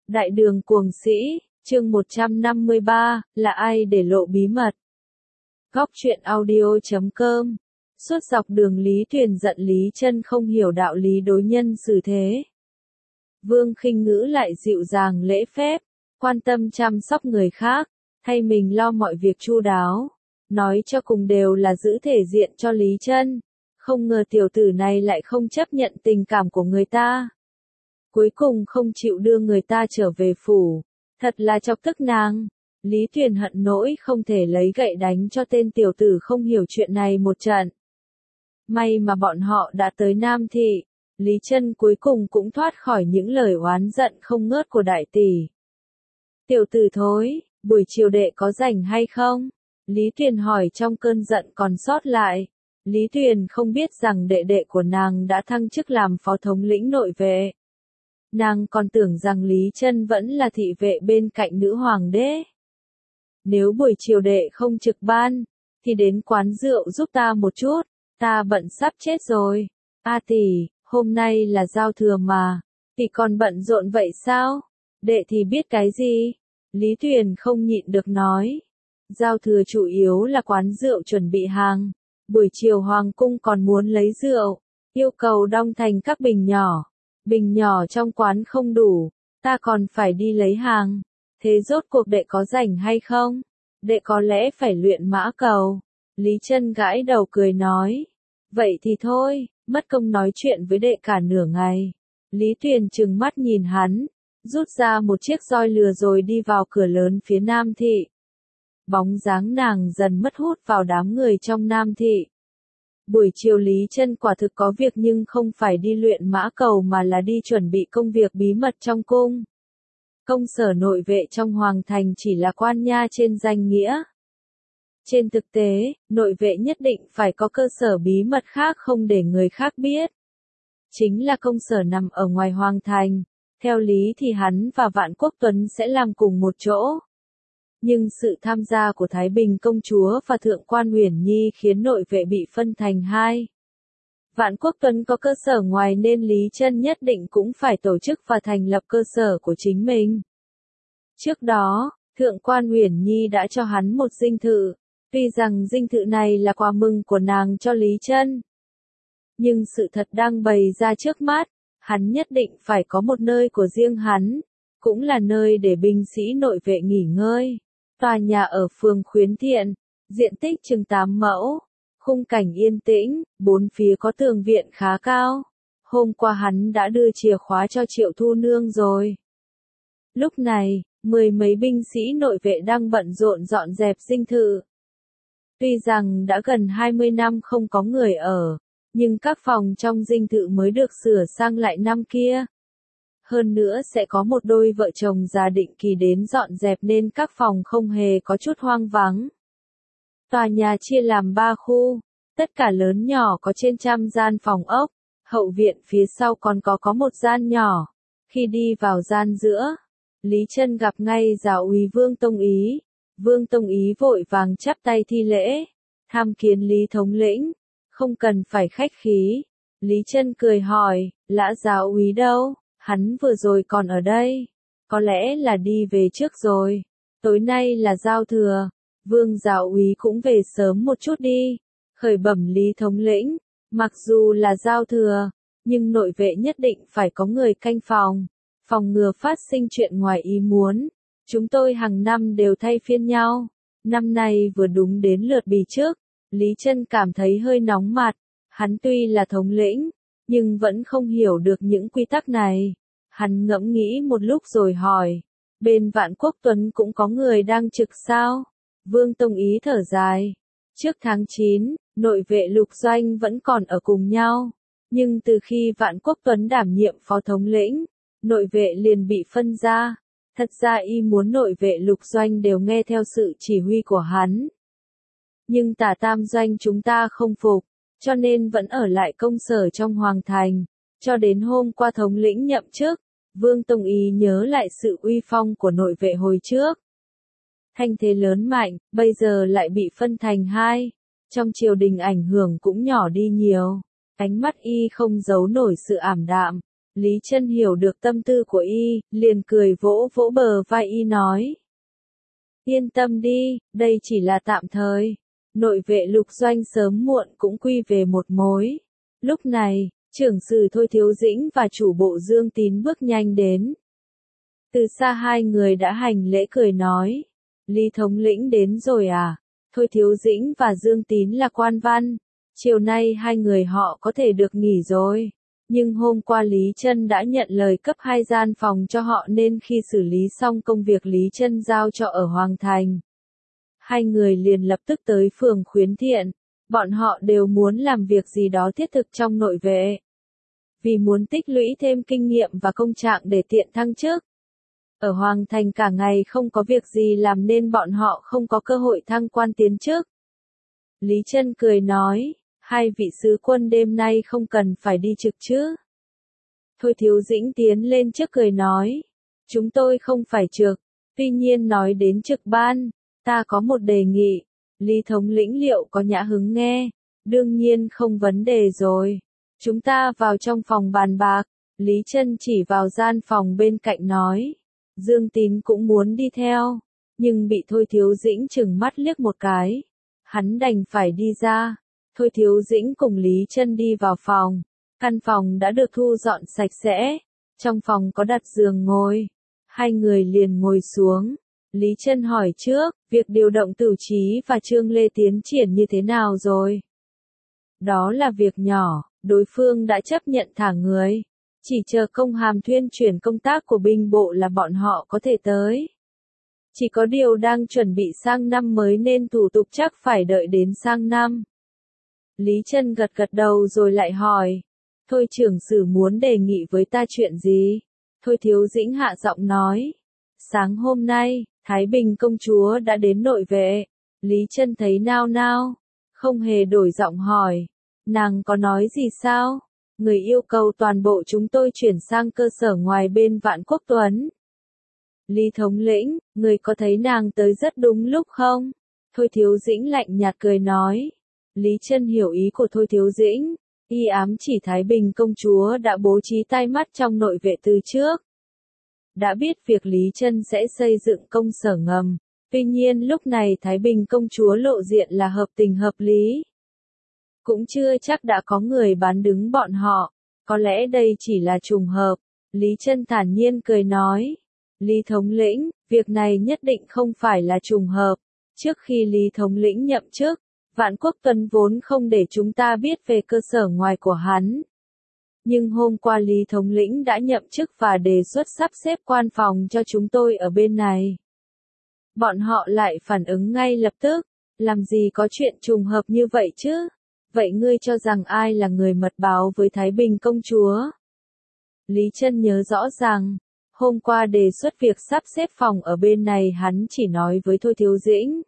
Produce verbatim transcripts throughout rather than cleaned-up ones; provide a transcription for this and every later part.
Đại đường cuồng sĩ, chương một trăm năm mươi ba, là ai để lộ bí mật? Góc truyện audio chấm com. Suốt dọc đường Lý Tuyền giận Lý Chân không hiểu đạo lý đối nhân xử thế. Vương Khinh Ngữ lại dịu dàng lễ phép, quan tâm chăm sóc người khác, thay mình lo mọi việc chu đáo, nói cho cùng đều là giữ thể diện cho Lý Chân. Không ngờ tiểu tử này lại không chấp nhận tình cảm của người ta. Cuối cùng không chịu đưa người ta trở về phủ, thật là chọc tức nàng. Lý Tuyền hận nỗi không thể lấy gậy đánh cho tên tiểu tử không hiểu chuyện này một trận. May mà bọn họ đã tới Nam Thị, Lý Chân cuối cùng cũng thoát khỏi những lời oán giận không ngớt của đại tỷ. Tiểu tử thối, buổi chiều đệ có rảnh hay không? Lý Tuyền hỏi trong cơn giận còn sót lại. Lý Tuyền không biết rằng đệ đệ của nàng đã thăng chức làm phó thống lĩnh nội vệ. Nàng còn tưởng rằng Lý Chân vẫn là thị vệ bên cạnh nữ hoàng đế. Nếu buổi chiều đệ không trực ban, thì đến quán rượu giúp ta một chút, ta bận sắp chết rồi. A tỷ, hôm nay là giao thừa mà, tỷ còn bận rộn vậy sao? Đệ thì biết cái gì? Lý Tuyền không nhịn được nói. Giao thừa chủ yếu là quán rượu chuẩn bị hàng. Buổi chiều hoàng cung còn muốn lấy rượu, yêu cầu đong thành các bình nhỏ. Bình nhỏ trong quán không đủ, ta còn phải đi lấy hàng. Thế rốt cuộc đệ có rảnh hay không? Đệ có lẽ phải luyện mã cầu. Lý Chân gãi đầu cười nói. Vậy thì thôi, mất công nói chuyện với đệ cả nửa ngày. Lý Tuyền trừng mắt nhìn hắn, rút ra một chiếc roi lừa rồi đi vào cửa lớn phía Nam Thị. Bóng dáng nàng dần mất hút vào đám người trong Nam Thị. Buổi chiều Lý Chân quả thực có việc nhưng không phải đi luyện mã cầu mà là đi chuẩn bị công việc bí mật trong cung. Công sở nội vệ trong Hoàng Thành chỉ là quan nha trên danh nghĩa. Trên thực tế, nội vệ nhất định phải có cơ sở bí mật khác không để người khác biết. Chính là công sở nằm ở ngoài Hoàng Thành, theo lý thì hắn và Vạn Quốc Tuấn sẽ làm cùng một chỗ. Nhưng sự tham gia của Thái Bình công chúa và Thượng quan Uyển Nhi khiến nội vệ bị phân thành hai. Vạn Quốc Tuấn có cơ sở ngoài nên Lý Chân nhất định cũng phải tổ chức và thành lập cơ sở của chính mình. Trước đó, Thượng quan Uyển Nhi đã cho hắn một dinh thự, tuy rằng dinh thự này là quà mừng của nàng cho Lý Chân. Nhưng sự thật đang bày ra trước mắt, hắn nhất định phải có một nơi của riêng hắn, cũng là nơi để binh sĩ nội vệ nghỉ ngơi. Tòa nhà ở phường Khuyến Thiện, diện tích chừng tám mẫu, khung cảnh yên tĩnh, bốn phía có tường viện khá cao. Hôm qua hắn đã đưa chìa khóa cho Triệu Thu Nương rồi. Lúc này, mười mấy binh sĩ nội vệ đang bận rộn dọn dẹp dinh thự. Tuy rằng đã gần hai mươi năm không có người ở, nhưng các phòng trong dinh thự mới được sửa sang lại năm kia. Hơn nữa sẽ có một đôi vợ chồng già định kỳ đến dọn dẹp nên các phòng không hề có chút hoang vắng. Tòa nhà chia làm ba khu, tất cả lớn nhỏ có trên trăm gian phòng ốc, hậu viện phía sau còn có có một gian nhỏ. Khi đi vào gian giữa, Lý Chân gặp ngay giáo úy Vương Tông Ý. Vương Tông Ý vội vàng chắp tay thi lễ, tham kiến Lý thống lĩnh, không cần phải khách khí. Lý Chân cười hỏi, lã giáo úy đâu? Hắn vừa rồi còn ở đây, có lẽ là đi về trước rồi. Tối nay là giao thừa, Vương giáo úy cũng về sớm một chút đi. Khởi bẩm Lý thống lĩnh, mặc dù là giao thừa, nhưng nội vệ nhất định phải có người canh phòng, phòng ngừa phát sinh chuyện ngoài ý muốn. Chúng tôi hàng năm đều thay phiên nhau, năm nay vừa đúng đến lượt bì trước. Lý Chân cảm thấy hơi nóng mặt, hắn tuy là thống lĩnh, nhưng vẫn không hiểu được những quy tắc này. Hắn ngẫm nghĩ một lúc rồi hỏi, bên Vạn Quốc Tuấn cũng có người đang trực sao? Vương Tông Ý thở dài. Trước tháng chín, nội vệ Lục Doanh vẫn còn ở cùng nhau. Nhưng từ khi Vạn Quốc Tuấn đảm nhiệm phó thống lĩnh, nội vệ liền bị phân ra. Thật ra y muốn nội vệ Lục Doanh đều nghe theo sự chỉ huy của hắn. Nhưng Tả Tam Doanh chúng ta không phục, cho nên vẫn ở lại công sở trong Hoàng Thành. Cho đến hôm qua thống lĩnh nhậm chức, Vương Tông Ý nhớ lại sự uy phong của nội vệ hồi trước. Thanh thế lớn mạnh, bây giờ lại bị phân thành hai. Trong triều đình ảnh hưởng cũng nhỏ đi nhiều. Ánh mắt y không giấu nổi sự ảm đạm. Lý Chân hiểu được tâm tư của y, liền cười vỗ vỗ bờ vai y nói. Yên tâm đi, đây chỉ là tạm thời. Nội vệ Lục Doanh sớm muộn cũng quy về một mối. Lúc này, trưởng sử Thôi Thiếu Dĩnh và chủ bộ Dương Tín bước nhanh đến. Từ xa hai người đã hành lễ cười nói. Lý thống lĩnh đến rồi à? Thôi Thiếu Dĩnh và Dương Tín là quan văn. Chiều nay hai người họ có thể được nghỉ rồi. Nhưng hôm qua Lý Chân đã nhận lời cấp hai gian phòng cho họ nên khi xử lý xong công việc Lý Chân giao cho ở Hoàng Thành. Hai người liền lập tức tới phường Khuyến Thiện. Bọn họ đều muốn làm việc gì đó thiết thực trong nội vệ. Vì muốn tích lũy thêm kinh nghiệm và công trạng để tiện thăng chức. Ở Hoàng Thành cả ngày không có việc gì làm nên bọn họ không có cơ hội thăng quan tiến chức. Lý Chân cười nói, hai vị sứ quân đêm nay không cần phải đi trực chứ. Thôi Thiếu Dĩnh tiến lên trước cười nói, chúng tôi không phải trực, tuy nhiên nói đến trực ban, ta có một đề nghị. Lý thống lĩnh liệu có nhã hứng nghe? Đương nhiên không vấn đề rồi. Chúng ta vào trong phòng bàn bạc. Lý Chân chỉ vào gian phòng bên cạnh nói. Dương Tín cũng muốn đi theo, nhưng bị Thôi Thiếu Dĩnh chừng mắt liếc một cái. Hắn đành phải đi ra. Thôi Thiếu Dĩnh cùng Lý Chân đi vào phòng. Căn phòng đã được thu dọn sạch sẽ. Trong phòng có đặt giường ngồi. Hai người liền ngồi xuống. Lý Chân hỏi trước, việc điều động Tửu Chí và Trương Lê tiến triển như thế nào rồi? Đó là việc nhỏ, đối phương đã chấp nhận thả người. Chỉ chờ công hàm thuyên chuyển công tác của binh bộ là bọn họ có thể tới. Chỉ có điều đang chuẩn bị sang năm mới nên thủ tục chắc phải đợi đến sang năm. Lý Chân gật gật đầu rồi lại hỏi. Thôi trưởng sử muốn đề nghị với ta chuyện gì? Thôi Thiếu Dĩnh hạ giọng nói. Sáng hôm nay, Thái Bình công chúa đã đến nội vệ. Lý Chân thấy nao nao, không hề đổi giọng hỏi. Nàng có nói gì sao? Người yêu cầu toàn bộ chúng tôi chuyển sang cơ sở ngoài bên Vạn Quốc Tuấn. Lý thống lĩnh, người có thấy nàng tới rất đúng lúc không? Thôi Thiếu Dĩnh lạnh nhạt cười nói. Lý Chân hiểu ý của Thôi Thiếu Dĩnh. Y ám chỉ Thái Bình công chúa đã bố trí tai mắt trong nội vệ từ trước. Đã biết việc Lý Chân sẽ xây dựng công sở ngầm. Tuy nhiên lúc này Thái Bình công chúa lộ diện là hợp tình hợp lý. Cũng chưa chắc đã có người bán đứng bọn họ. Có lẽ đây chỉ là trùng hợp. Lý Chân thản nhiên cười nói. Lý thống lĩnh, việc này nhất định không phải là trùng hợp. Trước khi Lý thống lĩnh nhậm chức, Vạn Quốc Tuấn vốn không để chúng ta biết về cơ sở ngoài của hắn. Nhưng hôm qua Lý thống lĩnh đã nhậm chức và đề xuất sắp xếp quan phòng cho chúng tôi ở bên này. Bọn họ lại phản ứng ngay lập tức. Làm gì có chuyện trùng hợp như vậy chứ? Vậy ngươi cho rằng ai là người mật báo với Thái Bình công chúa? Lý Chân nhớ rõ rằng, hôm qua đề xuất việc sắp xếp phòng ở bên này hắn chỉ nói với Thôi Thiếu Dĩnh.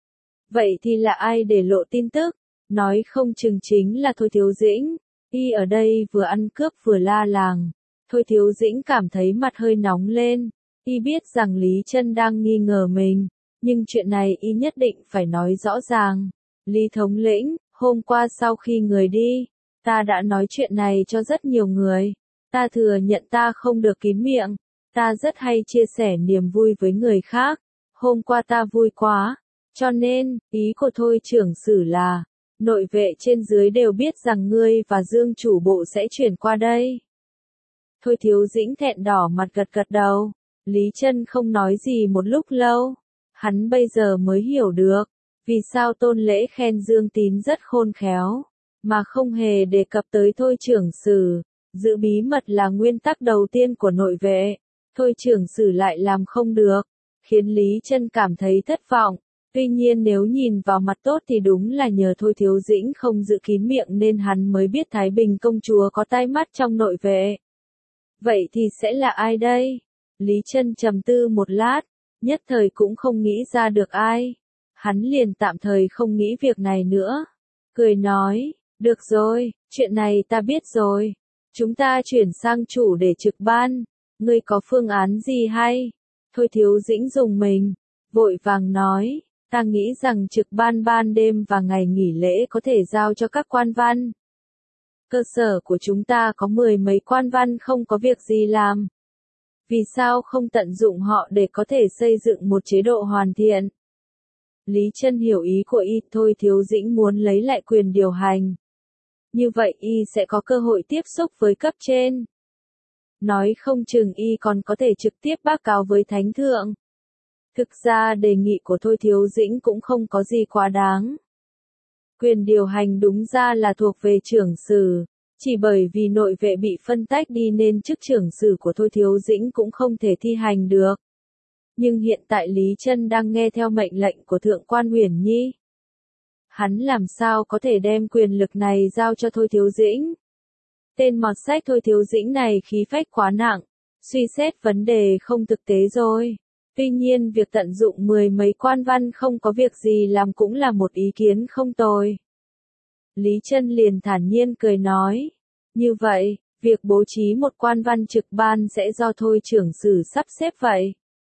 Vậy thì là ai để lộ tin tức? Nói không chừng chính là Thôi Thiếu Dĩnh. Y ở đây vừa ăn cướp vừa la làng. Thôi Thiếu Dĩnh cảm thấy mặt hơi nóng lên. Y biết rằng Lý Chân đang nghi ngờ mình. Nhưng chuyện này y nhất định phải nói rõ ràng. Lý thống lĩnh, hôm qua sau khi người đi, ta đã nói chuyện này cho rất nhiều người. Ta thừa nhận ta không được kín miệng. Ta rất hay chia sẻ niềm vui với người khác. Hôm qua ta vui quá. Cho nên, ý của Thôi trưởng sử là, nội vệ trên dưới đều biết rằng ngươi và Dương chủ bộ sẽ chuyển qua đây. Thôi Thiếu Dĩnh thẹn đỏ mặt gật gật đầu. Lý Chân không nói gì một lúc lâu. Hắn bây giờ mới hiểu được, vì sao Tôn Lễ khen Dương Tín rất khôn khéo, mà không hề đề cập tới Thôi trưởng sử. Giữ bí mật là nguyên tắc đầu tiên của nội vệ. Thôi trưởng sử lại làm không được, khiến Lý Chân cảm thấy thất vọng. Tuy nhiên nếu nhìn vào mặt tốt thì đúng là nhờ Thôi Thiếu Dĩnh không giữ kín miệng nên hắn mới biết Thái Bình công chúa có tai mắt trong nội vệ. Vậy thì sẽ là ai đây? Lý Chân trầm tư một lát, nhất thời cũng không nghĩ ra được ai. Hắn liền tạm thời không nghĩ việc này nữa. Cười nói, được rồi, chuyện này ta biết rồi. Chúng ta chuyển sang chủ để trực ban. Ngươi có phương án gì hay? Thôi Thiếu Dĩnh dùng mình, vội vàng nói. Ta nghĩ rằng trực ban ban đêm và ngày nghỉ lễ có thể giao cho các quan văn. Cơ sở của chúng ta có mười mấy quan văn không có việc gì làm. Vì sao không tận dụng họ để có thể xây dựng một chế độ hoàn thiện? Lý Chân hiểu ý của y, Thôi Thiếu Dĩnh muốn lấy lại quyền điều hành. Như vậy y sẽ có cơ hội tiếp xúc với cấp trên. Nói không chừng y còn có thể trực tiếp báo cáo với Thánh Thượng. Thực ra đề nghị của Thôi Thiếu Dĩnh cũng không có gì quá đáng. Quyền điều hành đúng ra là thuộc về trưởng sử, chỉ bởi vì nội vệ bị phân tách đi nên chức trưởng sử của Thôi Thiếu Dĩnh cũng không thể thi hành được. Nhưng hiện tại Lý Chân đang nghe theo mệnh lệnh của Thượng quan Uyển Nhi. Hắn làm sao có thể đem quyền lực này giao cho Thôi Thiếu Dĩnh? Tên mọt sách Thôi Thiếu Dĩnh này khí phách quá nặng, suy xét vấn đề không thực tế rồi. Tuy nhiên việc tận dụng mười mấy quan văn không có việc gì làm cũng là một ý kiến không tồi. Lý Chân liền thản nhiên cười nói. Như vậy, việc bố trí một quan văn trực ban sẽ do Thôi trưởng sử sắp xếp vậy.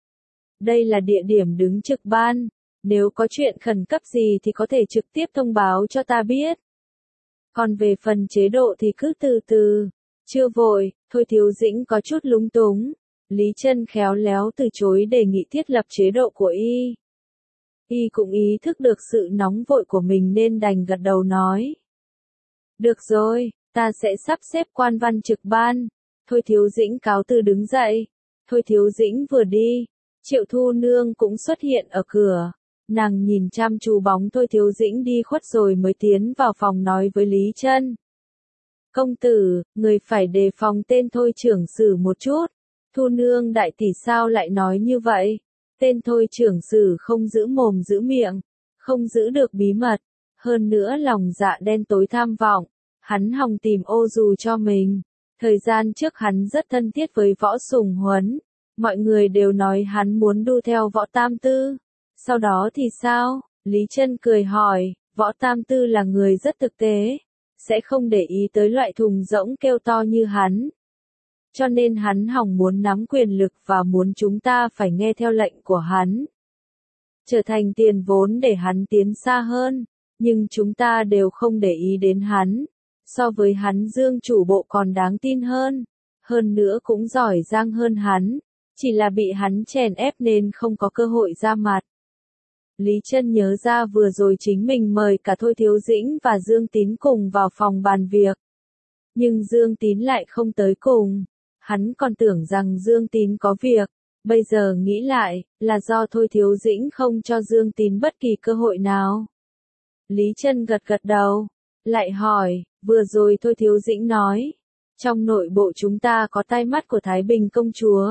Đây là địa điểm đứng trực ban, nếu có chuyện khẩn cấp gì thì có thể trực tiếp thông báo cho ta biết. Còn về phần chế độ thì cứ từ từ, chưa vội. Thôi Thiếu Dĩnh có chút lúng túng. Lý Chân khéo léo từ chối đề nghị thiết lập chế độ của y. Y cũng ý thức được sự nóng vội của mình nên đành gật đầu nói. Được rồi, ta sẽ sắp xếp quan văn trực ban. Thôi Thiếu Dĩnh cáo từ đứng dậy. Thôi Thiếu Dĩnh vừa đi, Triệu Thu Nương cũng xuất hiện ở cửa. Nàng nhìn chăm chú bóng Thôi Thiếu Dĩnh đi khuất rồi mới tiến vào phòng nói với Lý Chân. Công tử, người phải đề phòng tên Thôi trưởng sử một chút. Thu Nương đại tỷ sao lại nói như vậy? Tên Thôi trưởng sử không giữ mồm giữ miệng, không giữ được bí mật, hơn nữa lòng dạ đen tối tham vọng, hắn hòng tìm ô dù cho mình. Thời gian trước hắn rất thân thiết với Võ Sùng Huấn, mọi người đều nói hắn muốn đu theo Võ Tam Tư. Sau đó thì sao? Lý Chân cười hỏi, Võ Tam Tư là người rất thực tế, sẽ không để ý tới loại thùng rỗng kêu to như hắn. Cho nên hắn hòng muốn nắm quyền lực và muốn chúng ta phải nghe theo lệnh của hắn. Trở thành tiền vốn để hắn tiến xa hơn, nhưng chúng ta đều không để ý đến hắn. So với hắn Dương chủ bộ còn đáng tin hơn, hơn nữa cũng giỏi giang hơn hắn, chỉ là bị hắn chèn ép nên không có cơ hội ra mặt. Lý Chân nhớ ra vừa rồi chính mình mời cả Thôi Thiếu Dĩnh và Dương Tín cùng vào phòng bàn việc. Nhưng Dương Tín lại không tới cùng. Hắn còn tưởng rằng Dương Tín có việc, bây giờ nghĩ lại, là do Thôi Thiếu Dĩnh không cho Dương Tín bất kỳ cơ hội nào. Lý Chân gật gật đầu, lại hỏi, vừa rồi Thôi Thiếu Dĩnh nói, trong nội bộ chúng ta có tai mắt của Thái Bình công chúa.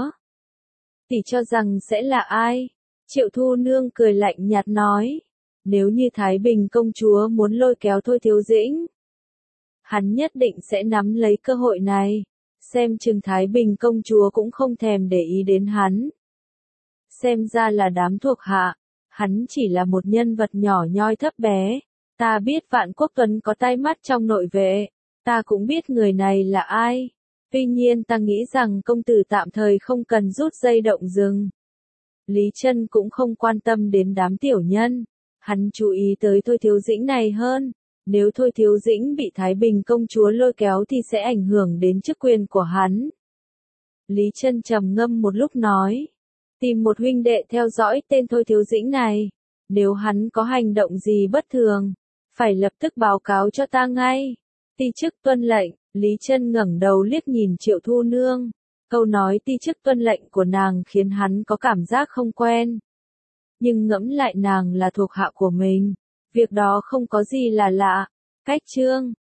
Tỷ cho rằng sẽ là ai? Triệu Thu Nương cười lạnh nhạt nói, nếu như Thái Bình công chúa muốn lôi kéo Thôi Thiếu Dĩnh, hắn nhất định sẽ nắm lấy cơ hội này. Xem chừng Thái Bình công chúa cũng không thèm để ý đến hắn. Xem ra là đám thuộc hạ, hắn chỉ là một nhân vật nhỏ nhoi thấp bé. Ta biết Vạn Quốc Tuấn có tai mắt trong nội vệ, ta cũng biết người này là ai. Tuy nhiên ta nghĩ rằng công tử tạm thời không cần rút dây động rừng. Lý Chân cũng không quan tâm đến đám tiểu nhân, hắn chú ý tới Thôi Thiếu Dĩnh này hơn. Nếu Thôi Thiếu Dĩnh bị Thái Bình công chúa lôi kéo thì sẽ ảnh hưởng đến chức quyền của hắn. Lý Chân trầm ngâm một lúc nói, tìm một huynh đệ theo dõi tên Thôi Thiếu Dĩnh này, nếu hắn có hành động gì bất thường, phải lập tức báo cáo cho ta ngay. Ti chức tuân lệnh. Lý Chân ngẩng đầu liếc nhìn Triệu Thu Nương, câu nói ti chức tuân lệnh của nàng khiến hắn có cảm giác không quen. Nhưng ngẫm lại nàng là thuộc hạ của mình. Việc đó không có gì là lạ. Cách chương